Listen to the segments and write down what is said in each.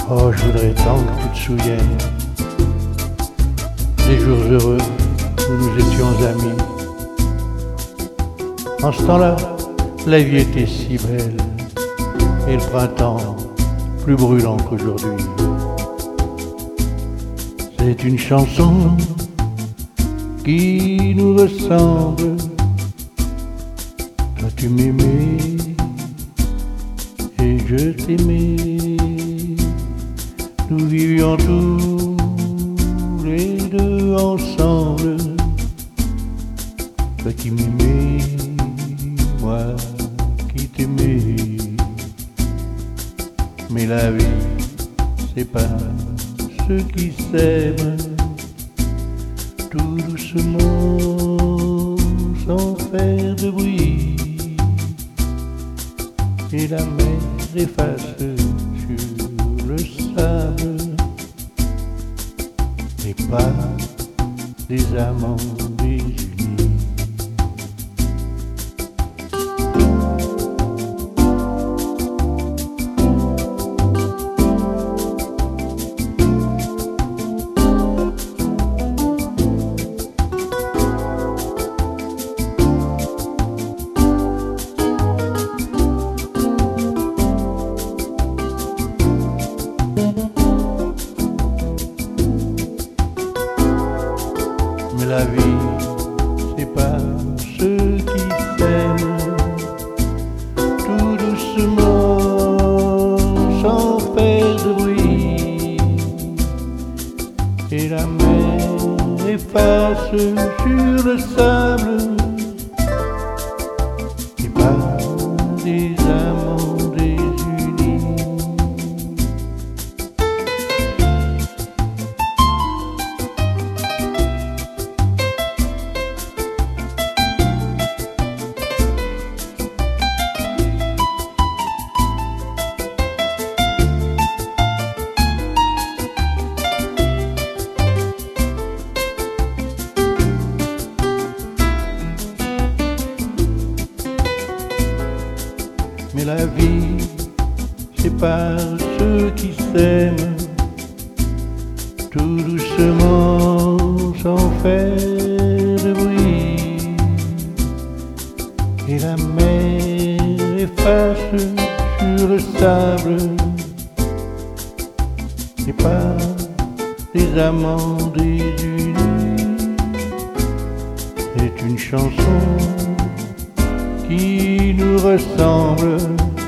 Oh, je voudrais tant que tu te souviennes des jours heureux où nous étions amis. En ce temps-là, la vie était si belle et le printemps plus brûlant qu'aujourd'hui. C'est une chanson qui nous ressemble. Toi tu m'aimais et je t'aimais. Nous vivions tous les deux ensemble. Toi qui m'aimais, moi qui t'aimais. Mais la vie, c'est pas ceux qui s'aiment tout doucement sans faire de bruit. Et la mer efface sur le sable et pas des amants désunis. Mais la vie, c'est pas ceux qui s'aiment tout doucement sans faire de bruit. Et la mer efface sur le sable et pas des amants désunis. Mais la vie, c'est pas ceux qui s'aiment tout doucement sans faire de bruit. Et la mer efface sur le sable et pas des amants désunis. C'est une chanson qui nous ressemble.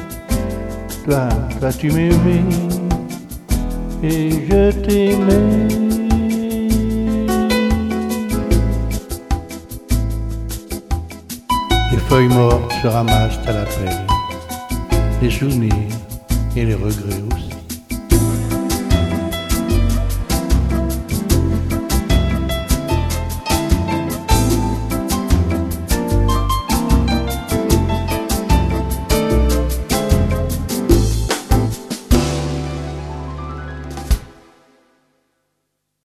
Toi tu m'aimais et je t'aimais. Les feuilles mortes se ramassent à la pelle, les souvenirs et les regrets aussi.